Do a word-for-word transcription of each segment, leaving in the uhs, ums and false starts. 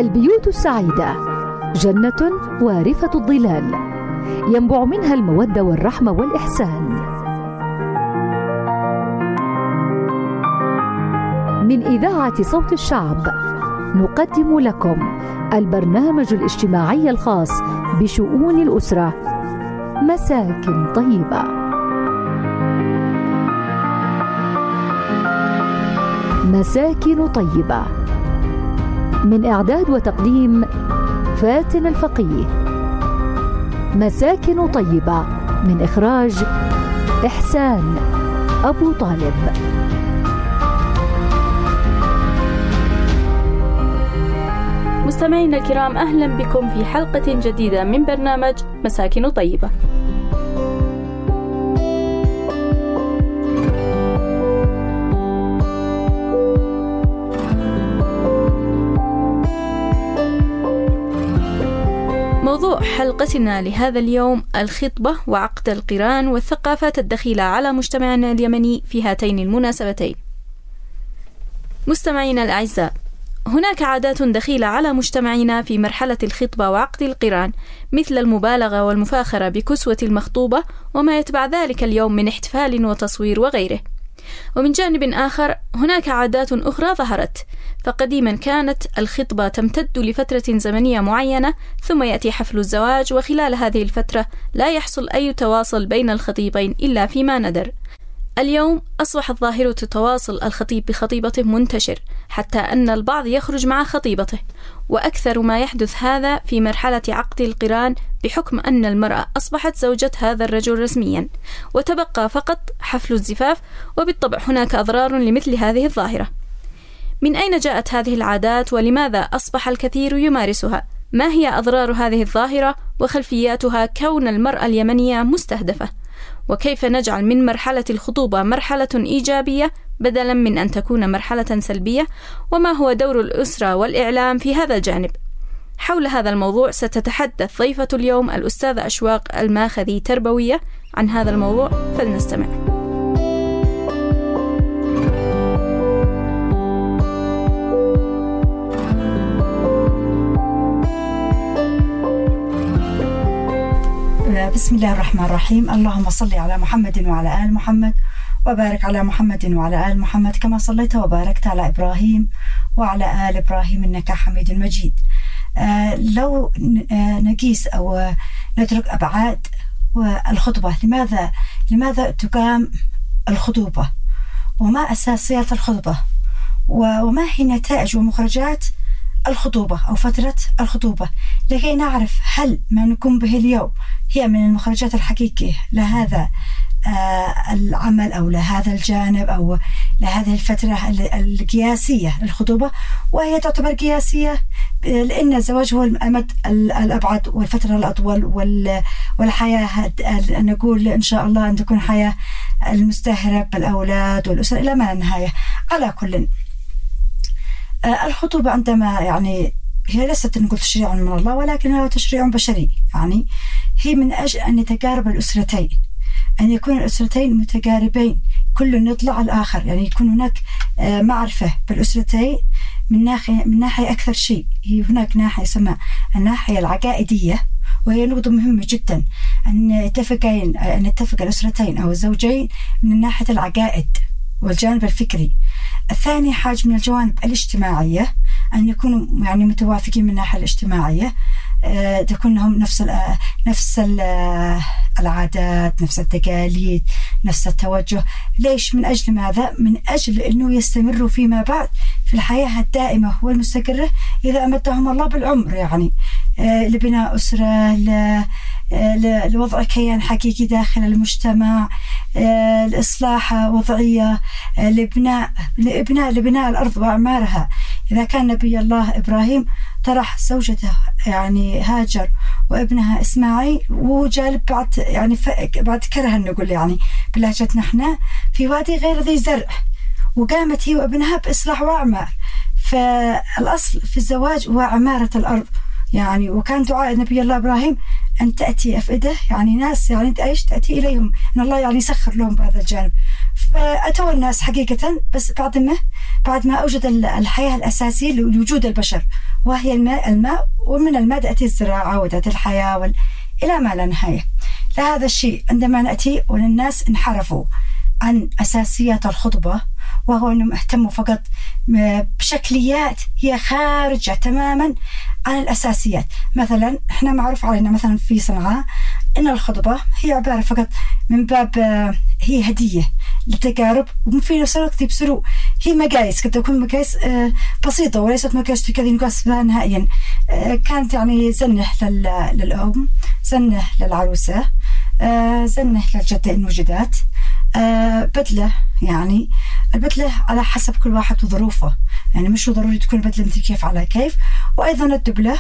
البيوت السعيدة جنة وارفة الظلال ينبع منها المودة والرحمة والإحسان. من إذاعة صوت الشعب نقدم لكم البرنامج الاجتماعي الخاص بشؤون الأسرة، مساكن طيبة. مساكن طيبة، من إعداد وتقديم فاتن الفقيه. مساكن طيبة من إخراج إحسان أبو طالب. مستمعينا الكرام، أهلا بكم في حلقة جديدة من برنامج مساكن طيبة. موضوع حلقتنا لهذا اليوم الخطبة وعقد القران والثقافات الدخيلة على مجتمعنا اليمني في هاتين المناسبتين. مستمعينا الأعزاء، هناك عادات دخيلة على مجتمعنا في مرحلة الخطبة وعقد القران، مثل المبالغة والمفاخرة بكسوة المخطوبة وما يتبع ذلك اليوم من احتفال وتصوير وغيره. ومن جانب آخر هناك عادات أخرى ظهرت، فقديما كانت الخطبة تمتد لفترة زمنية معينة ثم يأتي حفل الزواج، وخلال هذه الفترة لا يحصل أي تواصل بين الخطيبين إلا فيما ندر. اليوم أصبحت ظاهرة تواصل الخطيب بخطيبته منتشر، حتى أن البعض يخرج مع خطيبته، وأكثر ما يحدث هذا في مرحلة عقد القران، بحكم أن المرأة أصبحت زوجة هذا الرجل رسميا، وتبقى فقط حفل الزفاف. وبالطبع هناك أضرار لمثل هذه الظاهرة. من أين جاءت هذه العادات ولماذا أصبح الكثير يمارسها؟ ما هي أضرار هذه الظاهرة وخلفياتها كون المرأة اليمنية مستهدفة؟ وكيف نجعل من مرحلة الخطوبة مرحلة إيجابية بدلا من أن تكون مرحلة سلبية؟ وما هو دور الأسرة والإعلام في هذا الجانب؟ حول هذا الموضوع ستتحدث ضيفة اليوم الأستاذة أشواق الماخذي، تربوية، عن هذا الموضوع، فلنستمع. بسم الله الرحمن الرحيم. اللهم صل على محمد وعلى آل محمد وبارك على محمد وعلى آل محمد كما صليت وباركت على إبراهيم وعلى آل إبراهيم إنك حميد مجيد. آه لو آه نقيس أو ندرك أبعاد الخطبة، لماذا لماذا تقام الخطوبة، وما أساسيات الخطبة، وما هي نتائج ومخرجات الخطوبة أو فترة الخطوبة، لكي نعرف هل ما نقوم به اليوم هي من المخرجات الحقيقية لهذا آه العمل أو لهذا الجانب أو لهذه الفترة القياسية للخطوبة. وهي تعتبر قياسية لأن الزواج هو المدى الأبعد والفترة الأطول والحياة، نقول إن شاء الله أن تكون حياة المزدهرة بالأولاد والأسرة إلى ما لا نهاية. على كل، الخطوبة عندما يعني هي ليست نقول تشريع من الله، ولكنها تشريع بشري، يعني هي من أجل أن يتقارب الأسرتين، أن يكون الأسرتين متقاربين، كل يطلع الآخر، يعني يكون هناك معرفة بالأسرتين من ناحية من ناحية أكثر شيء. هي هناك ناحية يسمى الناحية العقائدية، وهي نقطة مهمة جدا أن يتفقين أن يتفق الأسرتين أو الزوجين من ناحية العقائد والجانب الفكري. الثاني حاجة من الجوانب الاجتماعية، أن يكونوا يعني متوافقين من الناحية الاجتماعية، أه تكون لهم نفس ال نفس ال العادات، نفس التقاليد، نفس التوجه. ليش؟ من أجل ماذا؟ من أجل أنه يستمروا فيما بعد في الحياة الدائمة والمستقرة إذا أمدهم الله بالعمر، يعني أه لبناء أسرة، لوضع كيان حقيقي داخل المجتمع، لإصلاح وضعية، لبناء لبناء لبناء الأرض وأعمارها. إذا كان نبي الله إبراهيم طرح زوجته يعني هاجر وابنها إسماعيل، وجالب بعد يعني بعد كرها نقول يعني بلهجتنا احنا في وادي غير ذي زرع، وقامت هي وابنها بإصلاح وأعمار. فالأصل في الزواج هو عمارة الأرض يعني. وكان دعاء نبي الله إبراهيم أن تأتي أفئدة، يعني ناس يعني تعيش تأتي إليهم، أن الله يعني يسخر لهم بهذا الجانب. فأتوا الناس حقيقة، بس بعد ما بعد ما أوجد الحياة الأساسية لوجود البشر، وهي الماء, الماء ومن الماء تأتي الزراعة وتأتي الحياة وال... إلى ما لا نهاية. لهذا الشيء عندما نأتي وللناس انحرفوا عن أساسيات الخطبة، وهو أنهم اهتموا فقط بشكليات هي خارجة تماما عن الأساسيات. مثلا إحنا معروف علينا مثلا في صنعاء إن الخطبة هي عبارة فقط من باب هي هدية للتجارب، وفي نفس الوقت يبصروا هي مقاييس، قد تكون مقاييس بسيطة وليست مقاييس كذا نقاس بها نهائيا. كانت يعني زنه للأم، زنه للعروسة، زنه للجدة إن وجدت، بدلة، يعني البدلة على حسب كل واحد وظروفه، يعني مش ضروري تكون البدلة مثل كيف على كيف، وأيضا الدبلة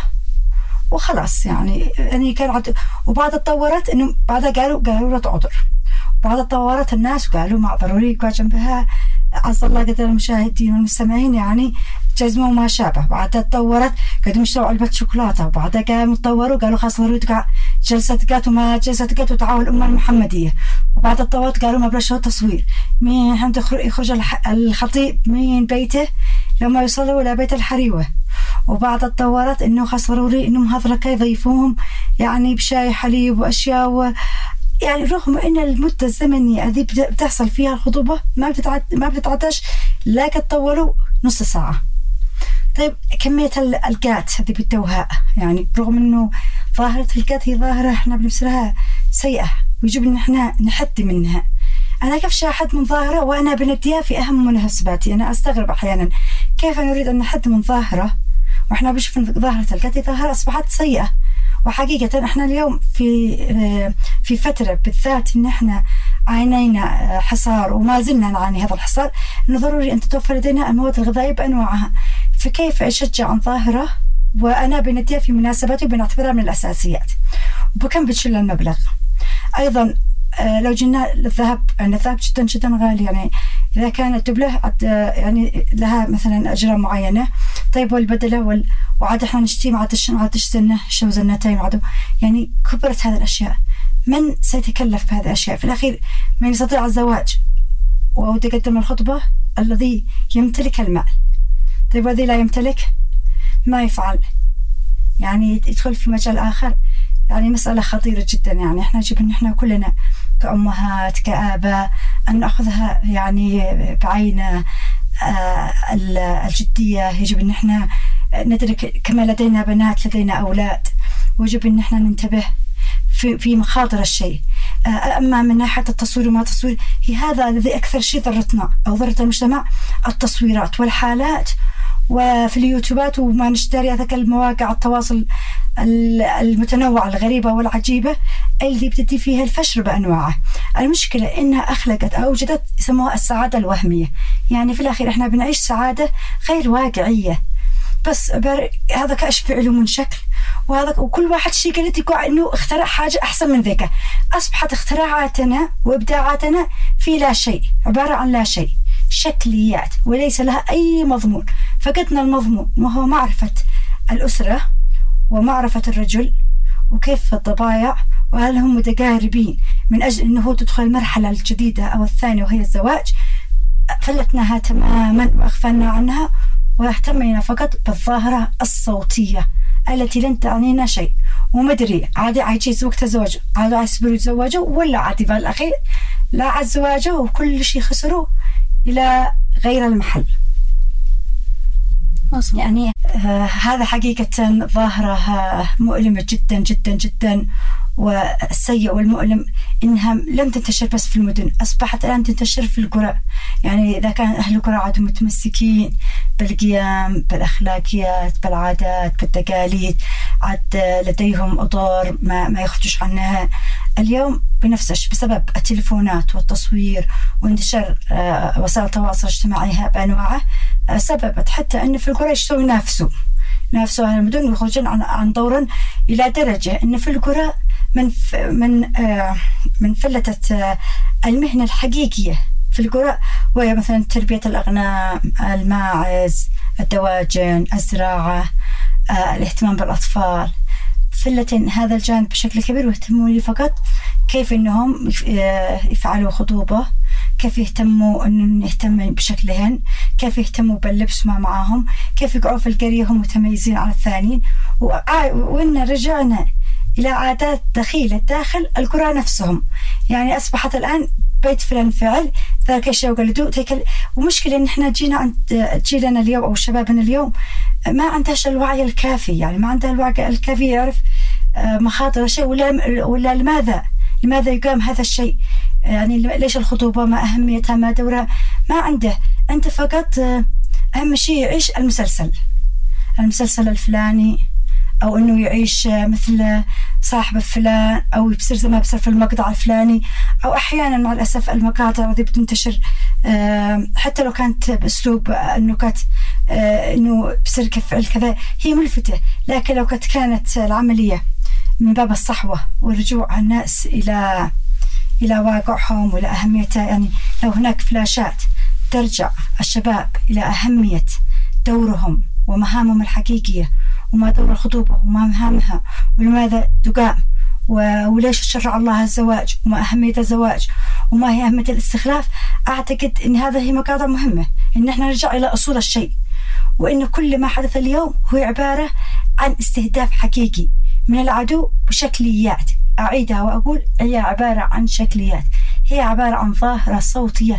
وخلاص. يعني يعني كان عد... وبعد تطورت إنه بعدها قالوا قالوا لا عذر، بعد تطورت الناس وقالوا ما ضروري يكون جنبها عز الله قدر المشاهدين والمستمعين يعني جزمة وما شابه. بعدها تطورت قدروا يشتروا علبة شوكولاتة، وبعدها قاموا تطوروا قالوا خلاص ضروري تقع جلسة قات وما جلسة قات وتعاون الأمة المحمدية. وبعد التطورات قالوا ما بلاش تصوير، مين هم يخرج الخطيب من بيته لما يوصلوا إلى بيت الحريوة. وبعد التطورات إنه خاص ضروري إنهم هذا كي يضيفوهم يعني بشاي حليب وأشياء و... يعني رغم إن المدة الزمنية هذه بتحصل فيها الخطوبة ما بتتعد ما بتتعداش، لكن تطوروا نص ساعة. طيب كمية القات هذه بالتوهاء، يعني رغم إنه ظاهرة القات هي ظاهرة إحنا بنبصرها سيئة ويجب إن إحنا نحد منها. أنا كيف شاحد من ظاهرة وأنا بنديها في أهم مناسباتي؟ أنا أستغرب أحيانا كيف نريد أن نحد من ظاهرة وإحنا بنشوف ظاهرة القات ظاهرة أصبحت سيئة. وحقيقة إحنا اليوم في في فترة بالذات إن إحنا عانينا حصار وما زلنا نعاني هذا الحصار، إنه ضروري أن تتوفر لدينا المواد الغذائية بأنواعها. فكيف أشجع عن ظاهرة وأنا بنديها في مناسباتي وبنعتبرها من الأساسيات؟ وبكم بتشيل المبلغ؟ أيضا لو جينا للذهب، يعني الذهب جدا جدا غالي، يعني إذا كانت دبلة يعني لها مثلا أجرة معينة. طيب والبدلة وال... وعاد إحنا نشتي مع تش مع تشتنه شو زنتين عادوا، يعني كبرت هذه الأشياء. من سيتكلف بهذه الأشياء؟ في الأخير من يستطيع الزواج وتقدم الخطبة الذي يمتلك المال. طيب والذي لا يمتلك ما يفعل، يعني يدخل في مجال آخر. يعني مسألة خطيرة جدا. يعني إحنا يجب أن إحنا كلنا كأمهات كآباء أن نأخذها يعني بعين الجدية. يجب أن إحنا ندرك كما لدينا بنات لدينا أولاد، ويجب أن إحنا ننتبه في في مخاطر الشيء. أما من ناحية التصوير وما تصوير، هي هذا الذي أكثر شيء ضرتنا أو ضرت المجتمع، التصويرات والحالات وفي اليوتيوبات وما نشتري هذاك المواقع التواصل المتنوعة الغريبة والعجيبة اللي بتدي فيها الفشل بأنواعه. المشكلة إنها أخلقت أو وجدت يسموها السعادة الوهمية. يعني في الأخير إحنا بنعيش سعادة غير واقعية، بس هذا كأش فعله من شكل، وهذا وكل واحد شيء قالت يقول إنه اخترع حاجة أحسن من ذيك. أصبحت اختراعاتنا وإبداعاتنا في لا شيء، عبارة عن لا شيء، شكليات وليس لها أي مضمون. فقدنا المضمون وهو معرفة الأسرة ومعرفة الرجل وكيف الطبايع، وهل هم متقاربين من أجل أنه تدخل المرحلة الجديدة أو الثانية وهي الزواج. فلتناها تماما وأغفلنا عنها واهتمينا فقط بالظاهرة الصوتية التي لن تعنينا شيء. ومدري عادي عايز وقت الزواج عادي عايز يتزوجوا ولا عادي بالأخير لا عاد زواجه وكل شيء خسروا إلى غير المحل. أصلاً. يعني آه هذا حقيقة ظاهرة مؤلمة جدا جدا جدا. والسيء والمؤلم إنها لم تنتشر بس في المدن، أصبحت الآن تنتشر في القرى. يعني إذا كان أهل القرى عادوا متمسكين بالقيم بالأخلاقيات بالعادات بالتقاليد، عاد لديهم أطار ما, ما يخرجوش عنها. اليوم بنفسش بسبب التلفونات والتصوير وانتشار آه وسائل التواصل الاجتماعي بأنواعه، آه سببت حتى أن في القرى يشتروا نفسه نفسه على المدن ويخرجون عن, عن دورا إلى درجة أن في القرى من من آه من فلتت آه المهنة الحقيقية في القرى، وهي مثلا تربية الأغنام، الماعز، الدواجن، الزراعة، آه الاهتمام بالأطفال. فلتين هذا الجانب بشكل كبير، واهتموا لي فقط كيف إنهم يفعلوا خطوبة، كيف يهتموا إنه يهتم بشكلهن، كيف يهتموا باللبس ما معاهم، كيف يقعوا في القرية هم متميزين على الثانيين. وإن رجعنا إلى عادات دخيلة داخل القرى نفسهم، يعني أصبحت الآن بيت فلان فعل ذاك الشيء وقلدوه تيكل. ومشكلة إن إحنا جينا عند جيلنا اليوم أو شبابنا اليوم ما عندهاش الوعي الكافي، يعني ما عندها الوعي الكافي يعرف مخاطر الشيء ولا ولا لماذا لماذا يقام هذا الشيء، يعني ليش الخطوبة، ما أهميتها، ما دورها، ما عنده. أنت فقط أهم شيء يعيش المسلسل المسلسل الفلاني، أو إنه يعيش مثل صاحب فلان، أو يبصير زي ما بصير في المقطع الفلاني. أو أحيانا مع الأسف المقاطع هذه بتنتشر حتى لو كانت بأسلوب النكت، إنه بصير كفعل كذا، هي ملفتة، لكن لو كانت العملية من باب الصحوة ورجوع الناس إلى إلى واقعهم وإلى أهميتها، يعني لو هناك فلاشات ترجع الشباب إلى أهمية دورهم ومهامهم الحقيقية، وما دور الخطوبة وما مهامها، ولماذا تقام، وليش شرع الله الزواج، وما أهمية الزواج، وما هي أهمية الاستخلاف. أعتقد أن هذا هي مقاطع مهمة، أن احنا نرجع إلى أصول الشيء، وأن كل ما حدث اليوم هو عبارة عن استهداف حقيقي من العدو بشكليات. أعيدها وأقول، هي عبارة عن شكليات، هي عبارة عن ظاهرة صوتية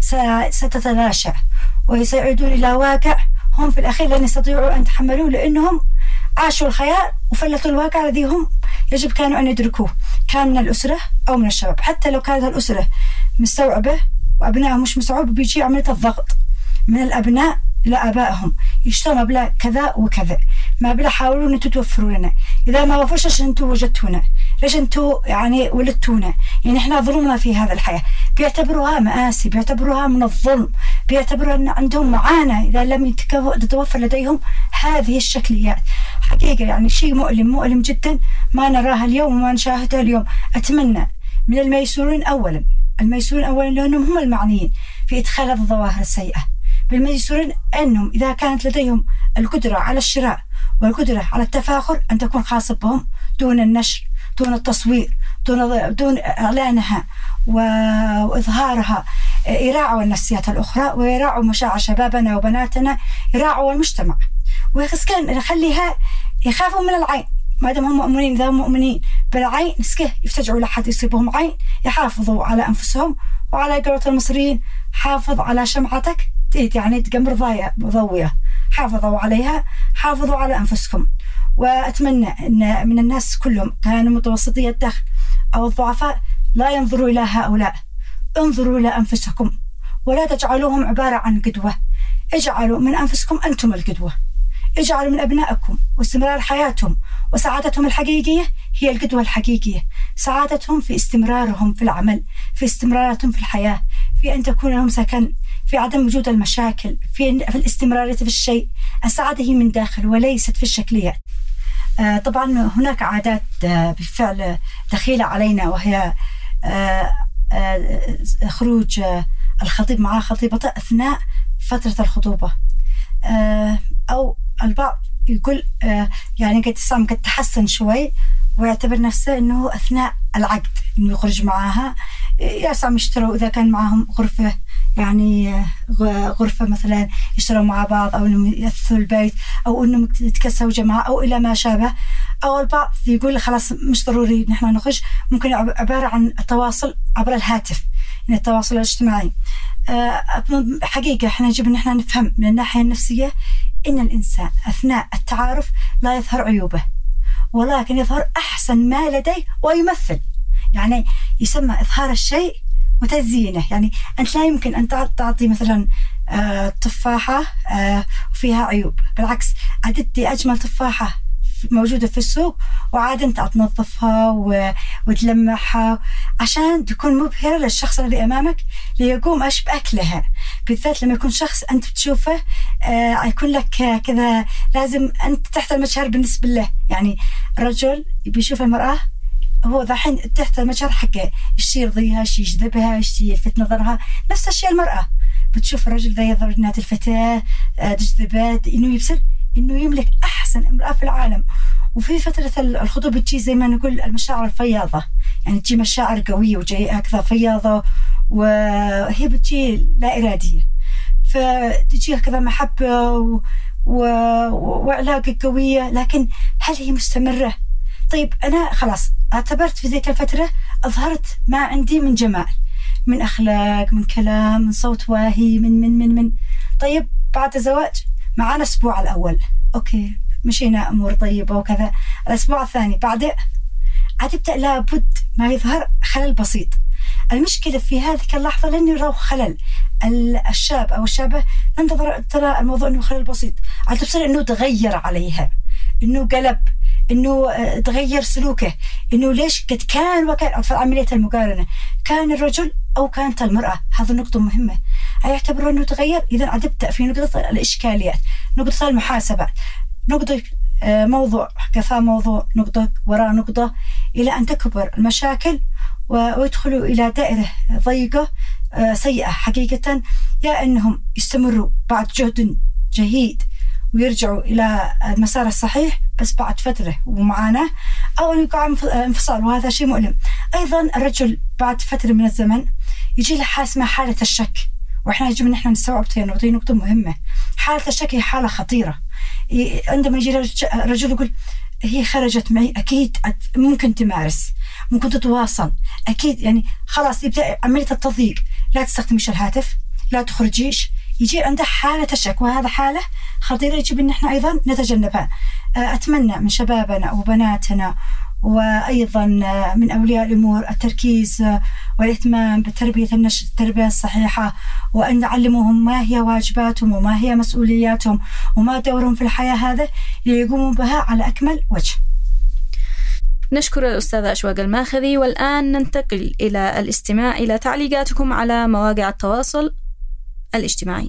ستتلاشى وسيعودون إلى واقع هم في الأخير لن يستطيعوا أن يتحملوه، لأنهم عاشوا الخيال وفلتوا الواقع الذي هم يجب كانوا أن يدركوه، كان من الأسرة أو من الشباب. حتى لو كانت الأسرة مستوعبة وأبنائهم مش مستوعب، بيجي عملية الضغط من الأبناء إلى آبائهم، يشتروا مبلغ كذا وكذا، ما بلا حاولوا أن تتوفروا لنا، إذا ما وفرش عشان أنتوا وجدتونا، ليش أنتوا يعني ولدتونا، يعني إحنا ظلمنا في هذا الحياة. بيعتبروها مآسي، بيعتبروها من الظلم، بيعتبروا أن عندهم معاناة إذا لم تتوفر لديهم هذه الشكليات. حقيقة يعني شيء مؤلم مؤلم جدا ما نراها اليوم وما نشاهدها اليوم. أتمنى من الميسورين أولا الميسورين أولا لأنهم هم المعنيين في إدخال هذه الظواهر السيئة، بالميسورين أنهم إذا كانت لديهم القدرة على الشراء والقدرة على التفاخر أن تكون خاصة بهم، دون النشر، دون التصوير، دون دون إعلانها وإظهارها، يراعوا النفسيات الأخرى ويراعوا مشاعر شبابنا وبناتنا، يراعوا المجتمع، ويخسكن نخليها يخافوا من العين. ما دام هم مؤمنين، إذا هم مؤمنين بالعين نسكه يفتجعوا لحد يصيبهم عين، يحافظوا على أنفسهم. وعلى قولة المصريين حافظ على شمعتك يعني تقمر ضايع ضوية، حافظوا عليها، حافظوا على أنفسكم. وأتمنى أن من الناس كلهم كانوا متوسطي الدخل أو الضعفاء لا ينظروا إلى هؤلاء، انظروا إلى أنفسكم ولا تجعلوهم عبارة عن قدوة، اجعلوا من أنفسكم أنتم القدوة، اجعلوا من أبنائكم واستمرار حياتهم وسعادتهم الحقيقية هي القدوة الحقيقية. سعادتهم في استمرارهم في العمل، في استمراراتهم في الحياة، في أن تكون لهم سكن، في عدم وجود المشاكل، في, في الاستمرارية في الشيء. السعادة هي من داخل وليست في الشكليات. آه طبعا هناك عادات آه بالفعل دخيلة علينا، وهي آه آه خروج آه الخطيب مع خطيبته أثناء فترة الخطوبة، آه أو البعض يقول آه يعني قد تسام قد تحسن شوي ويعتبر نفسه أنه أثناء العقد أنه يخرج معها، يسام يشتروا إذا كان معهم غرفة، يعني غرفة مثلا يشتروا مع بعض، أو أنهم يأثثوا البيت، أو أنهم يتكسوا جماعة أو إلى ما شابه. أو البعض يقول خلاص مش ضروري نحن نخرج، ممكن عبارة عن التواصل عبر الهاتف، يعني التواصل الاجتماعي. حقيقة احنا يجب ان احنا نفهم من الناحية النفسية ان الانسان اثناء التعارف لا يظهر عيوبه، ولكن يظهر احسن ما لديه ويمثل، يعني يسمى اظهار الشيء وتزيينه. يعني انت لا يمكن ان تعطي مثلا تفاحة فيها عيوب، بالعكس عدتي اجمل تفاحة موجودة في السوق وعاد انت تنظفها وتلمعها عشان تكون مبهرة للشخص الذي امامك ليقوم ايش باكلها، بالذات لما يكون شخص انت بتشوفه آه يكون لك كذا، لازم انت تحت المشهر بالنسبة له. يعني الرجل بيشوف المرأة هو ذحين تحت المشهر حقه، ايش يرضيها، ايش يجذبها، ايش يلفت نظرها. نفس الشيء المرأة بتشوف الرجل ذا يظهر انها الفتاة آه تجذبات، انه يبصر انه يملك احسن امرأة في العالم. وفي فترة الخطوبة تجي زي ما نقول المشاعر الفياضة، يعني تجي مشاعر قوية وجاي هكذا فياضة وهي بتجي لا إرادية، فتجيها كذا محبة و... و... وعلاقة قوية، لكن هل هي مستمرة؟ طيب أنا خلاص اعتبرت في ذيك الفترة أظهرت ما عندي من جمال، من أخلاق، من كلام، من صوت واهي، من من من من طيب بعد الزواج معانا الأسبوع الأول أوكي مشينا أمور طيبة وكذا، الأسبوع الثاني بعد عاد يبدأ لابد ما يظهر خلل بسيط. المشكلة في هذه اللحظة لن يروا خلل الشاب أو الشابة، ننتظر ترى الموضوع أنه خلل بسيط، عاد تبصر أنه تغير عليها، أنه قلب، أنه تغير سلوكه، أنه ليش قد كان وكان في عملية المقارنة كان الرجل أو كانت المرأة. هذا نقطة مهمة، يعتبر أنه تغير. إذا عاد تبدأ في نقطة الإشكاليات، نقطة المحاسبات، نقطة موضوع كفى موضوع، نقطة وراء نقطة، إلى أن تكبر المشاكل ويدخلوا إلى دائرة ضيقة سيئة حقيقة. يا أنهم يستمروا بعد جهد جهيد ويرجعوا إلى المسار الصحيح بس بعد فترة ومعاناة، أو يقع انفصال، وهذا شيء مؤلم. أيضا الرجل بعد فترة من الزمن يجي له حالة اسمها حالة الشك، وإحنا يجب أن إحنا نستوعب هذه نقطة مهمة. حالة الشك هي حالة خطيرة. عندما يجي الرجل يقول هي خرجت معي، أكيد ممكن تمارس، ممكن تتواصل، أكيد يعني خلاص يبدأ عملية التضييق، لا تستخدميش الهاتف، لا تخرجيش، يجي عنده حالة الشك، وهذا حالة خطيرة يجب أن احنا أيضا نتجنبها. أتمنى من شبابنا وبناتنا وأيضا من أولياء الأمور التركيز والاهتمام بتربية النشء، التربية الصحيحة، وأن نعلمهم ما هي واجباتهم وما هي مسؤولياتهم وما دورهم في الحياة، هذا ليقوموا بها على أكمل وجه. نشكر الأستاذة أشواق الماخذي، والآن ننتقل إلى الاستماع إلى تعليقاتكم على مواقع التواصل الاجتماعي.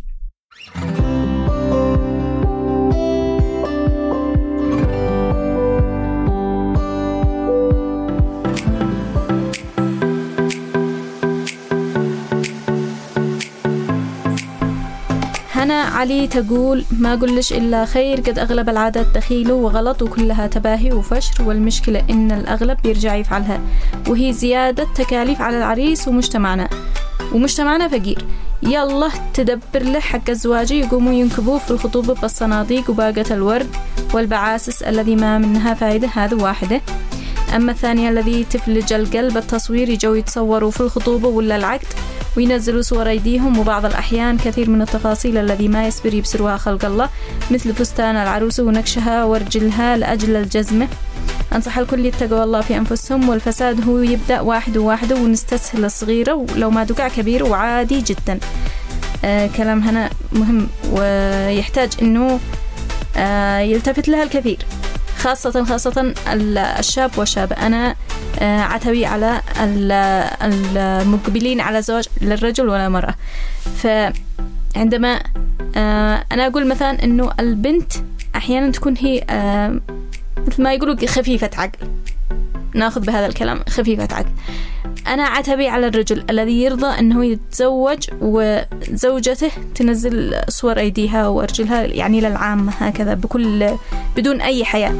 هنا علي تقول ما قلش إلا خير، قد أغلب العادات دخيلة وغلط وكلها تباهي وفشر، والمشكلة إن الأغلب بيرجع يفعلها، وهي زيادة تكاليف على العريس ومجتمعنا ومجتمعنا فقير. يلا تدبر له حق الزواج، يقوموا ينكبوه في الخطوبة بالصناديق وباقة الورد والبعاسس الذي ما منها فائدة. هذا واحدة. أما الثانية الذي تفلج القلب التصوير، يجوا يتصوروا في الخطوبة ولا العقد وينزلوا صور أيديهم، وبعض الأحيان كثير من التفاصيل الذي ما يصبر يبصروها خلق الله، مثل فستان العروسة ونكشها ورجلها لأجل الجزمة. أنصح الكل يتقوا الله في أنفسهم، والفساد هو يبدأ واحد وواحدة، ونستسهل الصغيرة ولو ما دقع كبير، وعادي جدا. آه كلام هنا مهم ويحتاج أنه آه يلتفت لها الكثير، خاصة خاصة الشاب والشابة. أنا عتبي على المقبلين على زواج للرجل ولا المرأة. فعندما أنا أقول مثلا أنه البنت أحيانا تكون هي مثل ما يقولوا خفيفة عقل، ناخذ بهذا الكلام خفيفة عقل. أنا عتبي على الرجل الذي يرضى أنه يتزوج وزوجته تنزل صور أيديها وأرجلها يعني للعامة هكذا بكل بدون أي حياء.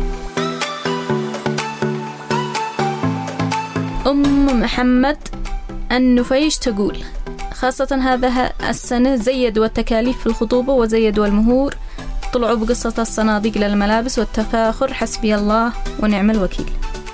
أم محمد النفيش تقول خاصة هذا السنة زيدوا التكاليف في الخطوبة وزيدوا المهور، طلعوا بقصة الصناديق للملابس والتفاخر، حسبي الله ونعم الوكيل.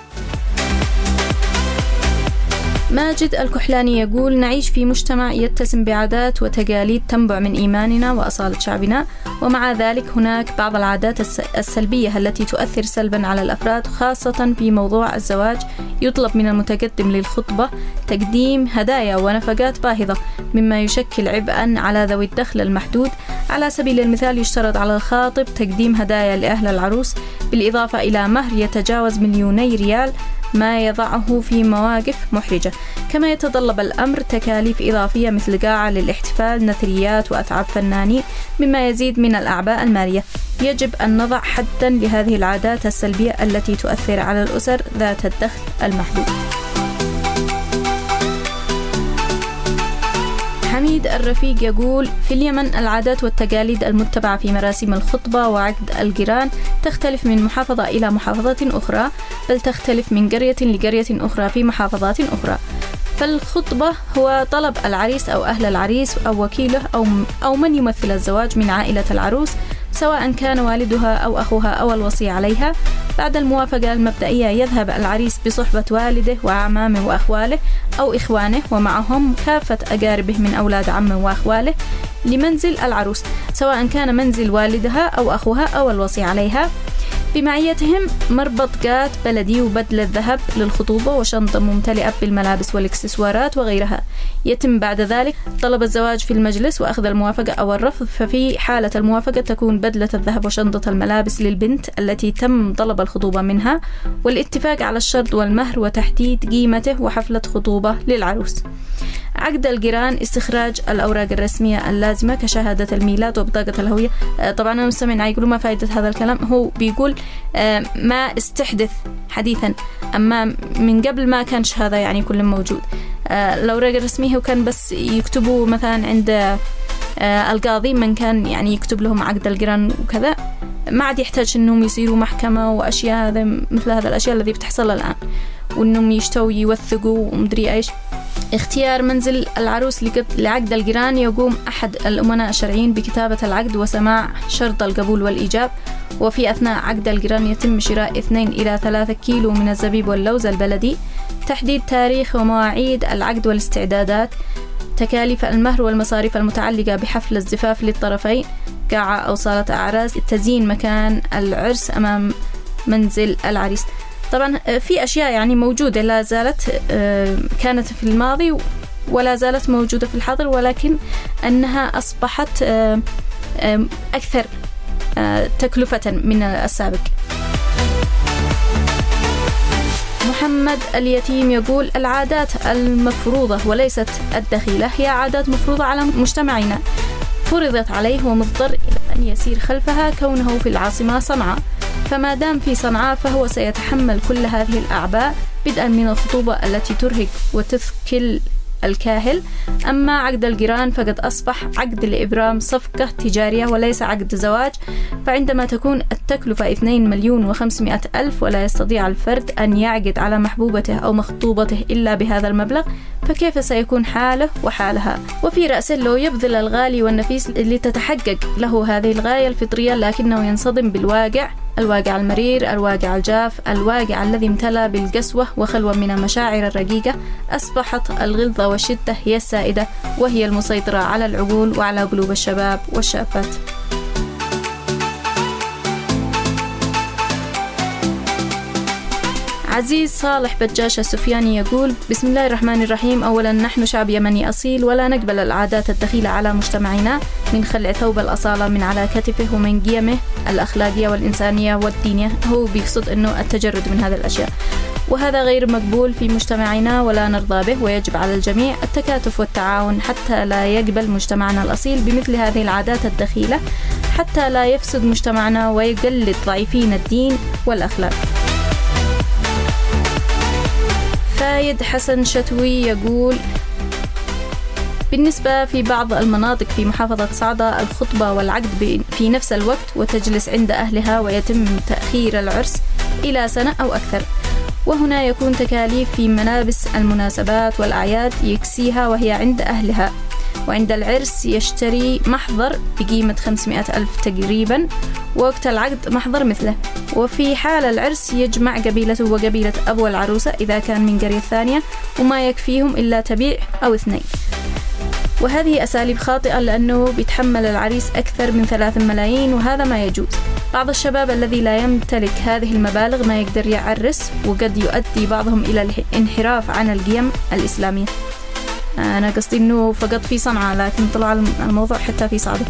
ماجد الكحلاني يقول نعيش في مجتمع يتسم بعادات وتقاليد تنبع من إيماننا وأصالة شعبنا، ومع ذلك هناك بعض العادات السلبية التي تؤثر سلبا على الأفراد، خاصة في موضوع الزواج. يطلب من المتقدم للخطبة تقديم هدايا ونفقات باهظة، مما يشكل عبئا على ذوي الدخل المحدود. على سبيل المثال يشترط على الخاطب تقديم هدايا لأهل العروس، بالإضافة إلى مهر يتجاوز مليوني ريال، ما يضعه في مواقف محرجة. كما يتطلب الأمر تكاليف إضافية مثل قاعة للاحتفال، نثريات وأتعاب فنانين، مما يزيد من الأعباء المالية. يجب أن نضع حدا لهذه العادات السلبية التي تؤثر على الأسر ذات الدخل المحدود. حميد الرفيق يقول في اليمن العادات والتقاليد المتبعة في مراسم الخطبة وعقد القران تختلف من محافظة إلى محافظة أخرى، بل تختلف من قرية لقرية أخرى في محافظات أخرى. فالخطبة هو طلب العريس أو أهل العريس أو وكيله أو أو من يمثل الزواج من عائلة العروس، سواء كان والدها أو أخوها أو الوصي عليها. بعد الموافقة المبدئية يذهب العريس بصحبة والده وأعمامه وأخواله أو إخوانه ومعهم كافة أقاربه من أولاد عمه وأخواله لمنزل العروس، سواء كان منزل والدها أو أخوها أو الوصي عليها، بمعيتهم مربط قات بلدي وبدلة ذهب للخطوبة وشنطة ممتلئة بالملابس والإكسسوارات وغيرها. يتم بعد ذلك طلب الزواج في المجلس وأخذ الموافقة أو الرفض. ففي حالة الموافقة تكون بدلة الذهب وشنطة الملابس للبنت التي تم طلب الخطوبة منها، والاتفاق على الشرط والمهر وتحديد قيمته وحفلة خطوبة للعروس. عقد القران استخراج الأوراق الرسمية اللازمة كشهادة الميلاد وبطاقة الهوية. طبعا المستمعين يقولوا ما فائدة هذا الكلام، هو بيقول ما استحدث حديثا، أما من قبل ما كانش هذا يعني كل موجود. الأوراق الرسمية هو كان بس يكتبوا مثلا عند القاضي من كان يعني يكتب لهم عقد القران وكذا، ما عاد يحتاج انهم يصيروا محكمة واشياء هذا مثل هذا الاشياء التي بتحصل الان، وانهم يشتوا يوثقوا ومدري ايش. اختيار منزل العروس لعقد القران يقوم أحد الأمناء الشرعيين بكتابة العقد وسماع شرط القبول والإيجاب. وفي أثناء عقد القران يتم شراء اثنين إلى ثلاثة كيلو من الزبيب واللوز البلدي. تحديد تاريخ ومواعيد العقد والاستعدادات. تكاليف المهر والمصاريف المتعلقة بحفل الزفاف للطرفين، قاعة أو صالة أعراس، تزيين مكان العرس أمام منزل العريس. طبعا في أشياء يعني موجودة لا زالت كانت في الماضي ولا زالت موجودة في الحاضر، ولكن أنها أصبحت أكثر تكلفة من السابق. محمد اليتيم يقول: العادات المفروضة وليست الدخيلة هي عادات مفروضة على مجتمعنا، فرضت عليه ومضطر إلى أن يسير خلفها كونه في العاصمة صنعاء، فما دام في صنعاء فهو سيتحمل كل هذه الأعباء بدءا من الخطوبة التي ترهق وتثكل الكاهل. أما عقد القران فقد أصبح عقد لإبرام صفقة تجارية وليس عقد زواج، فعندما تكون التكلفة اثنين مليون وخمسمائة ألف ولا يستطيع الفرد أن يعقد على محبوبته أو مخطوبته إلا بهذا المبلغ، فكيف سيكون حاله وحالها؟ وفي رأسه لو يبذل الغالي والنفيس لتتحقق له هذه الغاية الفطرية، لكنه ينصدم بالواقع، الواقع المرير، الواقع الجاف، الواقع الذي امتلأ بالقسوة وخلوة من المشاعر الرقيقة. أصبحت الغلظة والشدة هي السائدة وهي المسيطرة على العقول وعلى قلوب الشباب والشابات. عزيز صالح بجاش السفياني يقول: بسم الله الرحمن الرحيم. أولا نحن شعب يمني أصيل ولا نقبل العادات الدخيلة على مجتمعنا من خلع ثوب الأصالة من على كتفه ومن قيمه الأخلاقية والإنسانية والدينية. هو بيقصد أنه التجرد من هذه الأشياء، وهذا غير مقبول في مجتمعنا ولا نرضى به، ويجب على الجميع التكاتف والتعاون حتى لا يقبل مجتمعنا الأصيل بمثل هذه العادات الدخيلة، حتى لا يفسد مجتمعنا ويقلد ضعيفين الدين والأخلاق. فايد حسن شتوي يقول: بالنسبة في بعض المناطق في محافظة صعدة الخطبة والعقد في نفس الوقت وتجلس عند أهلها ويتم تأخير العرس إلى سنة أو أكثر، وهنا يكون تكاليف في ملابس المناسبات والأعياد يكسيها وهي عند أهلها، وعند العرس يشتري محضر بقيمة خمسمائة ألف تقريبا، ووقت العقد محضر مثله، وفي حال العرس يجمع قبيلته وقبيلة أبو العروسة إذا كان من قرية ثانية، وما يكفيهم إلا تبيع أو اثنين. وهذه أساليب خاطئة لأنه بيتحمل العريس أكثر من ثلاث ملايين، وهذا ما يجوز. بعض الشباب الذي لا يمتلك هذه المبالغ ما يقدر يعرس، وقد يؤدي بعضهم إلى الانحراف عن القيم الإسلامية. أنا قصدي أنه فقط في صنعاء، لكن طلع الموضوع حتى في صعدة.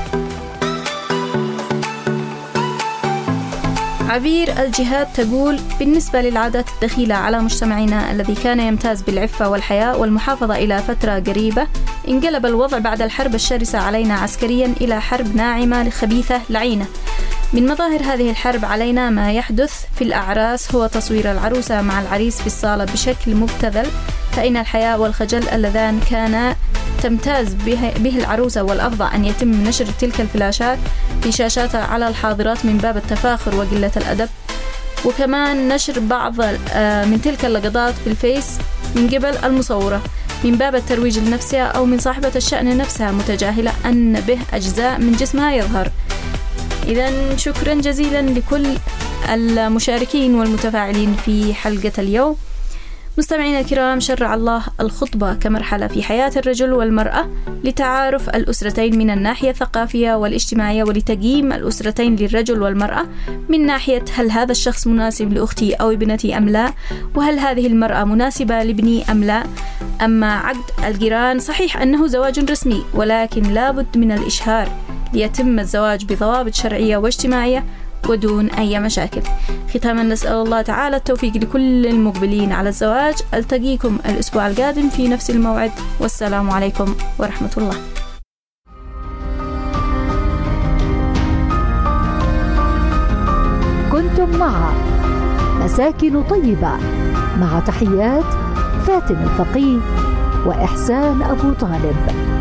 عبير الجهاد تقول: بالنسبة للعادات الدخيلة على مجتمعنا الذي كان يمتاز بالعفة والحياء والمحافظة إلى فترة قريبة، انقلب الوضع بعد الحرب الشرسة علينا عسكريا إلى حرب ناعمة خبيثة لعينة. من مظاهر هذه الحرب علينا ما يحدث في الأعراس هو تصوير العروسة مع العريس في الصالة بشكل مبتذل، فإن الحياء والخجل اللذان كان تمتاز به, به العروسة، والأفضل أن يتم نشر تلك الفلاشات في شاشات على الحاضرات من باب التفاخر وقلة الأدب، وكمان نشر بعض من تلك اللقطات في الفيس من قبل المصورة من باب الترويج لنفسها أو من صاحبة الشأن نفسها متجاهلة أن به أجزاء من جسمها يظهر. إذن شكرا جزيلا لكل المشاركين والمتفاعلين في حلقة اليوم. مستمعينا الكرام، شرع الله الخطبة كمرحلة في حياة الرجل والمرأة لتعارف الأسرتين من الناحية الثقافية والاجتماعية، ولتقييم الأسرتين للرجل والمرأة من ناحية هل هذا الشخص مناسب لأختي أو ابنتي أم لا، وهل هذه المرأة مناسبة لابني أم لا. أما عقد القران صحيح أنه زواج رسمي، ولكن لابد من الإشهار ليتم الزواج بضوابط شرعية واجتماعية ودون أي مشاكل. ختاما نسأل الله تعالى التوفيق لكل المقبلين على الزواج. ألتقيكم الأسبوع القادم في نفس الموعد، والسلام عليكم ورحمة الله. كنتم مع مساكن طيبة، مع تحيات فاتن الفقيه وإحسان أبو طالب.